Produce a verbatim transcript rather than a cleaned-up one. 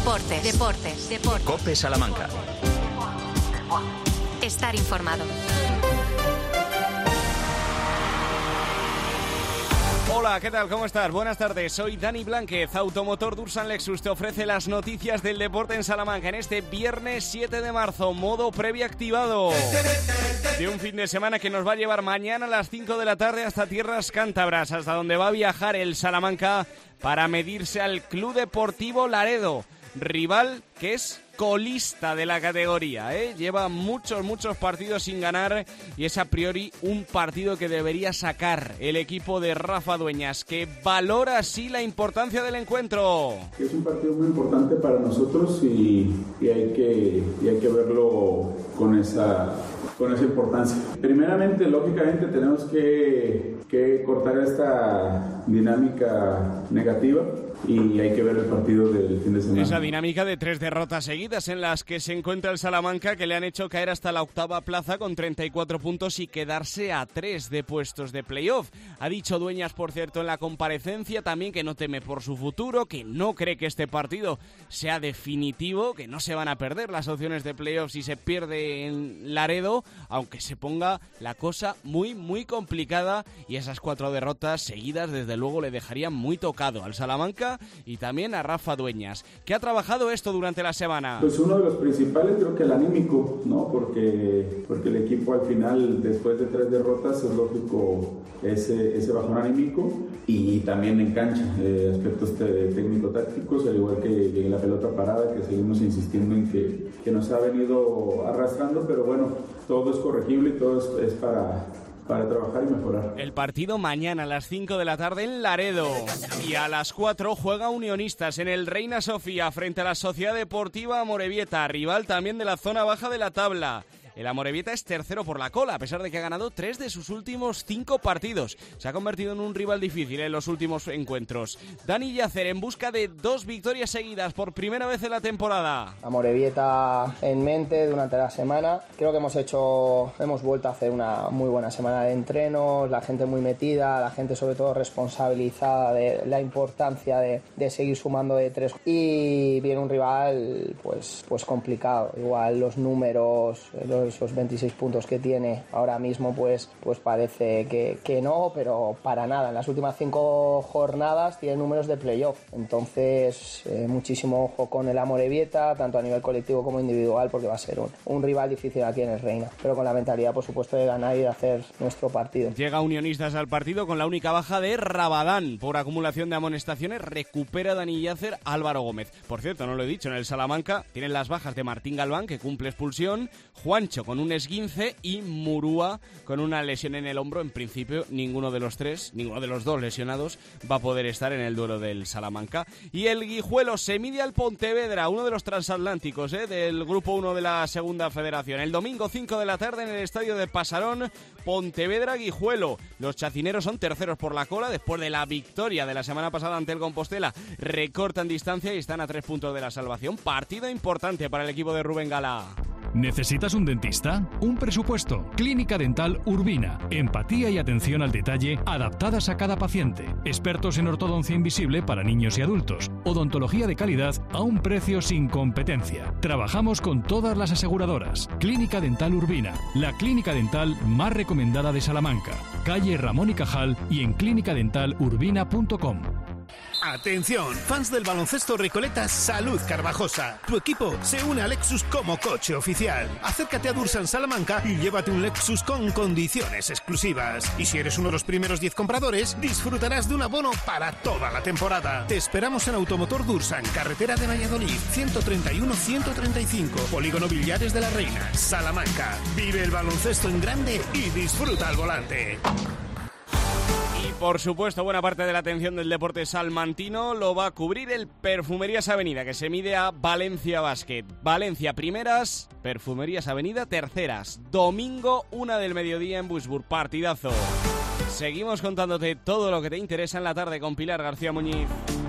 Deportes, deportes, deportes. COPE Salamanca. Estar informado. Hola, ¿qué tal? ¿Cómo estás? Buenas tardes, soy Dani Blánquez. Automotor Dursan Lexus te ofrece las noticias del deporte en Salamanca en este viernes siete de marzo, modo previa activado. De un fin de semana que nos va a llevar mañana a las cinco de la tarde hasta tierras cántabras, hasta donde va a viajar el Salamanca para medirse al Club Deportivo Laredo, rival que es colista de la categoría, ¿eh? Lleva muchos, muchos partidos sin ganar y es a priori un partido que debería sacar el equipo de Rafa Dueñas, que valora así la importancia del encuentro. Es un partido muy importante para nosotros y, y, hay, que, y hay que verlo con esa, con esa importancia. Primeramente, lógicamente, tenemos que, que cortar esta dinámica negativa y hay que ver el partido del fin de semana. Esa dinámica de tres derrotas seguidas en las que se encuentra el Salamanca, que le han hecho caer hasta la octava plaza con treinta y cuatro puntos y quedarse a tres de puestos de playoff. Ha dicho Dueñas, por cierto, en la comparecencia también que no teme por su futuro, que no cree que este partido sea definitivo, que no se van a perder las opciones de playoff si se pierde en Laredo, aunque se ponga la cosa muy, muy complicada, y esas cuatro derrotas seguidas desde luego le dejarían muy tocado al Salamanca y también a Rafa Dueñas. ¿Qué ha trabajado esto durante la semana? Pues uno de los principales creo que el anímico, ¿no? Porque, porque el equipo al final, después de tres derrotas, es lógico ese, ese bajón anímico, y también en cancha, eh, aspectos técnico-tácticos, al igual que, que en la pelota parada, que seguimos insistiendo en que, que nos ha venido arrastrando, pero bueno, todo es corregible y todo es, es para... para trabajar y mejorar. El partido mañana a las cinco de la tarde en Laredo, y a las cuatro juega Unionistas en el Reina Sofía frente a la Sociedad Deportiva Amorebieta, rival también de la zona baja de la tabla. El Amorebieta es tercero por la cola, a pesar de que ha ganado tres de sus últimos cinco partidos. Se ha convertido en un rival difícil en los últimos encuentros. Dani Yacer en busca de dos victorias seguidas por primera vez en la temporada. Amorebieta en mente durante la semana. Creo que hemos hecho, hemos vuelto a hacer una muy buena semana de entrenos, la gente muy metida, la gente sobre todo responsabilizada de la importancia de, de seguir sumando de tres. Y viene un rival pues, pues complicado. Igual los números, los esos veintiséis puntos que tiene ahora mismo pues, pues parece que, que no, pero para nada. En las últimas cinco jornadas tiene números de playoff, entonces eh, muchísimo ojo con el Amorebieta, tanto a nivel colectivo como individual, porque va a ser un, un rival difícil aquí en el Reina, pero con la mentalidad por supuesto de ganar y de hacer nuestro partido. Llega Unionistas al partido con la única baja de Rabadán por acumulación de amonestaciones. Recupera Dani Yacer Álvaro Gómez. Por cierto, no lo he dicho, en el Salamanca tienen las bajas de Martín Galván, que cumple expulsión, Juancho con un esguince y Murúa con una lesión en el hombro. En principio ninguno de los tres, ninguno de los dos lesionados va a poder estar en el duelo del Salamanca. Y el Guijuelo se mide al Pontevedra, uno de los transatlánticos ¿eh? del grupo uno de la segunda federación. El domingo cinco de la tarde en el estadio de Pasarón, Pontevedra-Guijuelo. Los chacineros son terceros por la cola después de la victoria de la semana pasada ante el Compostela. Recortan distancia y están a tres puntos de la salvación. Partido importante para el equipo de Rubén Gala. ¿Necesitas un dentista? ¿Un presupuesto? Clínica Dental Urbina. Empatía y atención al detalle adaptadas a cada paciente. Expertos en ortodoncia invisible para niños y adultos. Odontología de calidad a un precio sin competencia. Trabajamos con todas las aseguradoras. Clínica Dental Urbina. La clínica dental más recomendada de Salamanca. Calle Ramón y Cajal y en clínica dental urbina punto com. Atención, fans del baloncesto Recoleta Salud Carvajosa. Tu equipo se une a Lexus como coche oficial. Acércate a Dursan Salamanca y llévate un Lexus con condiciones exclusivas. Y si eres uno de los primeros diez compradores, disfrutarás de un abono para toda la temporada. Te esperamos en Automotor Dursan, carretera de Valladolid, ciento treinta y uno ciento treinta y cinco, Polígono Villares de la Reina, Salamanca. Vive el baloncesto en grande y disfruta al volante. Por supuesto, buena parte de la atención del deporte salmantino lo va a cubrir el Perfumerías Avenida, que se mide a Valencia Basket. Valencia primeras, Perfumerías Avenida terceras. Domingo, una del mediodía en Buisburg. Partidazo. Seguimos contándote todo lo que te interesa en la tarde con Pilar García Muñiz.